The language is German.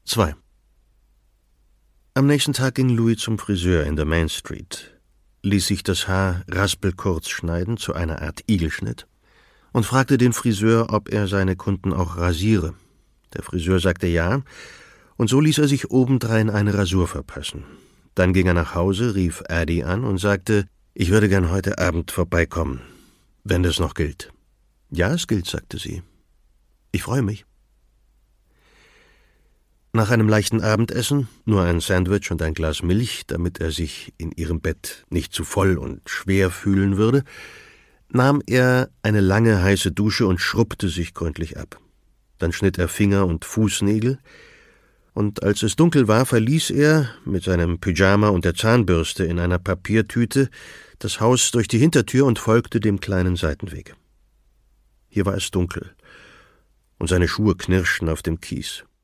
2. Am nächsten Tag ging Louis zum Friseur in der Main Street, ließ sich das Haar raspelkurz schneiden zu einer Art Igelschnitt und fragte den Friseur, ob er seine Kunden auch rasiere. Der Friseur sagte ja, und so ließ er sich obendrein eine Rasur verpassen. Dann ging er nach Hause, rief Addie an und sagte, ich würde gern heute Abend vorbeikommen, wenn das noch gilt. Ja, es gilt, sagte sie. Ich freue mich. Nach einem leichten Abendessen, nur ein Sandwich und ein Glas Milch, damit er sich in ihrem Bett nicht zu voll und schwer fühlen würde, nahm er eine lange heiße Dusche und schrubbte sich gründlich ab. Dann schnitt er Finger- und Fußnägel, und als es dunkel war, verließ er mit seinem Pyjama und der Zahnbürste in einer Papiertüte das Haus durch die Hintertür und folgte dem kleinen Seitenweg. Hier war es dunkel, und seine Schuhe knirschten auf dem Kies.